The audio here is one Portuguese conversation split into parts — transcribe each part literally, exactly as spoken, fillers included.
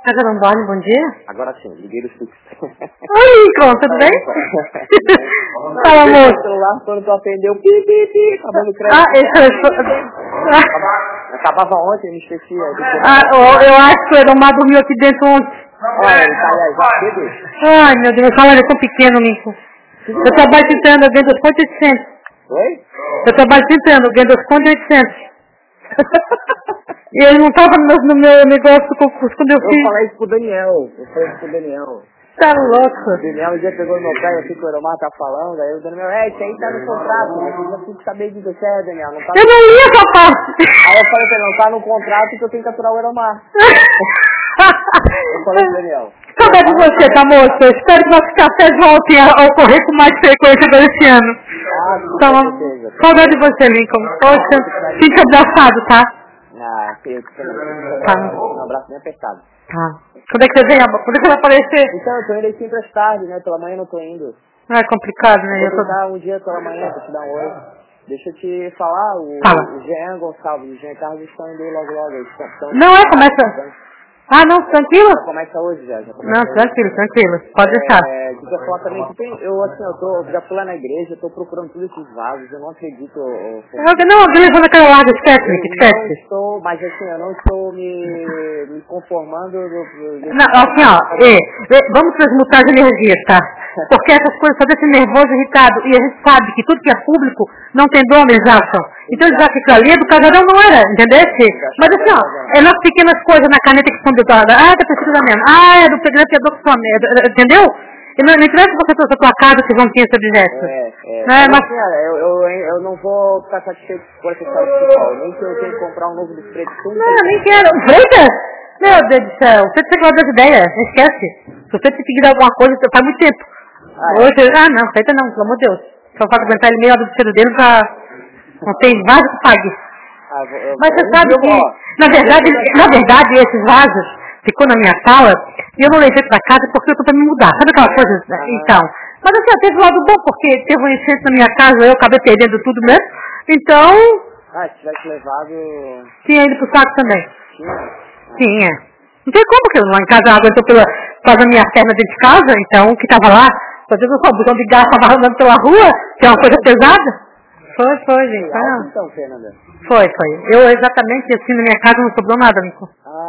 Casa Lamboni, bom dia. Agora sim, liguei do fixo. Oi, Lincoln, tudo bem? Fala, moço. O celular, quando tu atendeu, pi, pi, pi, acabando o crédito. Ah, esse é... Acabava ontem, me esqueci. Ah, eu, eu acho que o Edomar dormiu aqui dentro ontem. Olha, ele tá aí, já cedo. Ai, meu Deus, o salário é tão pequeno, Lincoln. Eu trabalho tentando, eu ganho dois pontos e oitocentos. Oi? Eu trabalho tentando, eu ganho dois pontos e oitocentos. E ele não tava no meu, no meu negócio do concurso quando eu fiz. Eu falei isso pro Daniel, eu falei isso pro Daniel. Tá louco. O Daniel um dia pegou no meu pé, assim que o Euromar tá falando, aí o Daniel, é, isso aí tá no contrato, né? Eu já fico saber de você, é, Daniel, não tá no... Eu não li essa parte. Aí eu falei pra ele, não tá no contrato que eu tenho que aturar o Euromar. Eu falei pro Daniel. Saudade de você, tá, moça? Eu espero que nossos cafés voltem a ocorrer com mais frequência desse ano. Ah, com Então, certeza. saudade de você, Lincoln. Poxa, fique abraçado, tá? Ah, eu que Tá. um abraço bem apertado. Tá. Quando é que você vem? Quando é que vai aparecer? Então, eu tô indo aí sempre às tardes, né? Pela manhã eu não tô indo. Não é complicado, né? Eu Eu vou tô... tentar um dia pela manhã pra te dar um oi. Deixa eu te falar, o, Fala. o Jean Gonçalves e o Jean Carlos estão indo aí logo logo. Eles estão, estão, Não é, começa... Ah, não, tranquilo? Já começa hoje já. já começa Não, hoje. tranquilo, tranquilo. Pode deixar. É, eu queria falar também que tem, eu assim, eu tô, eu já fui lá na igreja, eu tô procurando todos esses vasos, eu não acredito. Eu, Eu, não, beleza, naquela larga, esquece, eu Nick, não esquece. estou, mas assim, eu não estou me, me conformando do, do, Não, assim, ó, é, é, vamos transmutar as energias, tá? Porque essas coisas só deixam nervoso, irritado, e a gente sabe que tudo que é público não tem dono, eles acham. Então eles acham que aquilo ali é do casarão, não era, entendeu? Mas assim, ó, é nas pequenas coisas na caneta que são dotadas. Ah, tá precisa mesmo. Ah, é do pedreiro que é do flamengo, entendeu? E não, não interessa você trouxe a tua casa que vão ter esse objeto. É, é. É, mas, mas... assim, olha, eu, eu, eu não vou ficar satisfeito com essa história de futebol. Nem que eu tenha que comprar um novo display de fundo. Não, nem quero. Freitas? Meu Deus do céu, você tem que das ideias, não esquece. Se você tem que dar alguma coisa, faz muito tempo. Ah, é? Hoje, ah não, feita não, pelo amor de Deus. Só para aguentar ele meio do cheiro dele já não tem vaso que pague. Ah, eu, eu, Mas você eu, sabe eu, que, ó, na verdade, na verdade, esses vasos ficou na minha sala e eu não levei pra casa porque eu tô pra me mudar. Sabe aquela coisa? Ah. Então. Mas assim, ó, teve um lado bom, porque teve um enchente na minha casa, eu acabei perdendo tudo mesmo. Então, Ah, se tivesse levado... tinha ido pro saco também. Tinha? Tinha. Não tem como, porque lá em casa a água entrou pela, por causa da minha perna dentro de casa, então o que tava lá, só Deus só o botão de gás tava andando pela rua, que é uma coisa pesada. Foi, foi, gente. Foi, não. Então, Fernanda. Foi, foi. Eu exatamente assim na minha casa não sobrou nada, Nico.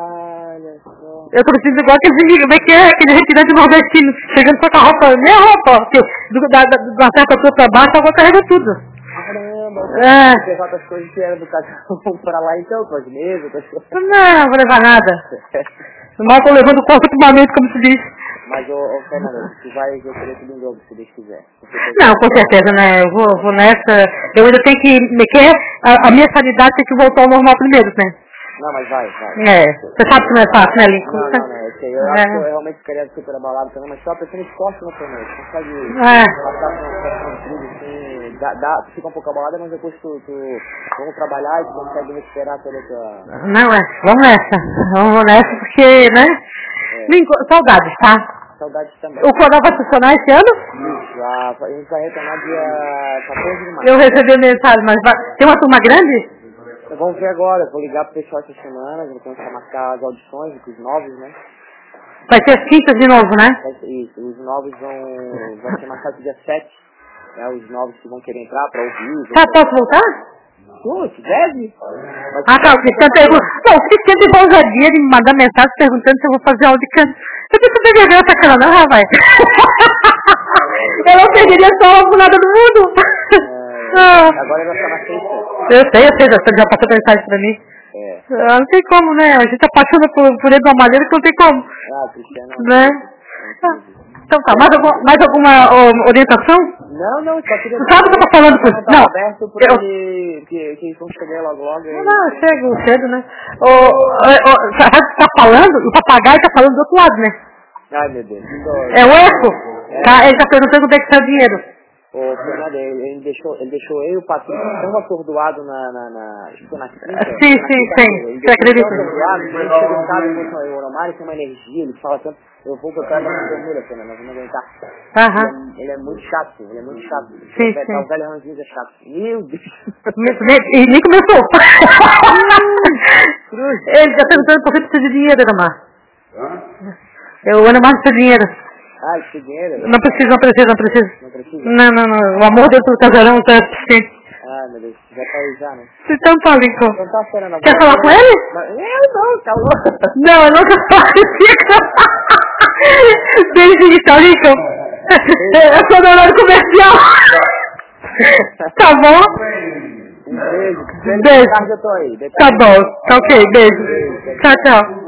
Olha só. Eu tô sentindo igual aquele inimigo, como é que é? Aquele retirante nordestino, chegando só com a roupa, minha roupa, porque do, da, da, da certa altura pra baixo, a água carrega tudo. Caramba, É. você levar outras coisas que eram do casal pra lá então, com as mesas, outras coisas. Não, não vou levar nada. Mal tô levando o corpo ultimamente, como se diz. Mas, ô, ô Fernanda, tu vai recolher tudo em dobro, se Deus quiser. Não, com certeza, né? Eu vou, vou nessa. Eu ainda tenho que. Me quer, a, a minha sanidade tem que voltar ao normal primeiro, né? Não, mas vai, vai. É. Você sabe que não é fácil, né, Lincoln? Não, não, não. Eu sei. Eu É. acho que eu realmente ficaria super abalado também, mas só pensando em esporte, né, Fernanda? Tu consegue É. passar por uma situação de crise, assim, dá, dá, tu fica um pouco abalada, mas depois tu, tu vamos trabalhar e tu consegue recuperar toda a tua... Não, é. Vamos nessa. Vamos nessa porque, né? É. Lincoln, saudades, tá? Saudades também. O coral vai funcionar esse ano? Isso, a, a gente vai retornar dia quatorze de março. Eu recebi a mensagem, mas vai... tem uma turma grande? Vamos ver agora, eu vou ligar pro pessoal essa semana, vou começar a marcar as audições com os novos, né? Vai ser as quintas de novo, né? Vai ser isso, os novos vão, vai ser marcado dia sete, né? Os novos que vão querer entrar pra ouvir. Tá, posso voltar? Putz, deve? Mas, Ah, tá, o Cristiano pergunta. Não, o Cristiano tem ousadia de me mandar mensagem perguntando se eu vou fazer aula de canto. Eu tenho que ter vergonha essa cara, não, rapaz? Eu não perderia só a por nada do mundo. É, Ah. agora ele vai ficar na sexta. Eu sei, eu sei, já, já passou a mensagem pra mim. É. Ah, não tem como, né? A gente se apaixona por, por ele de uma maneira que não tem como. Ah, Cristiano. Né? Ah, então tá, mais, algum, mais alguma ó, orientação? Não, não, só queria... Tu sabe o que eu tô falando com Não, tá Não, aberto pra eu... ele, que, que vão chegar logo logo. Não, não, eu chego cedo, né? O, o, o, sabe o que tá falando? O papagaio tá falando do outro lado, né? Ai, meu Deus. É o eco? Tá, ele tá perguntando onde é que tá o dinheiro. Ô, Fernando, ele, ele, deixou, ele deixou eu e o Patrick tão atordoado na, na, na, acho que foi na quinta. Sim, na sim, quinta-feira. sim. Ele Você deixou acredita? tão atordoado, que ele chega em casa e fala, o Romário tem uma energia, ele fala tanto, eu vou botar ele na vermelha, Fernando, nós vamos aguentar. Aham. Ele, é, ele é muito chato, ele é muito chato. Sim, ele, sim. O velho Ranzinho é chato. Meu Deus. E nem começou. Ele tá perguntando por que precisa de dinheiro, Damar. Eu ando mais do seu dinheiro. Ah, esse dinheiro? Não precisa, não precisa, não precisa. Não precisa? Não, não, não. O amor dentro do casarão tá suficiente. Ah, meu Deus. Já tá aí já, né? Então tá, Lincoln. Não tá esperando a Quer falar com ele? Mas, eu não, calma. Não, eu não quero falar contigo. Beijo, então, Lincoln. Eu sou do horário comercial. Tá bom? Um beijo. Beijo. Eu tô aí. Tá bom. Tá ok. Beijo. Tchau, tchau.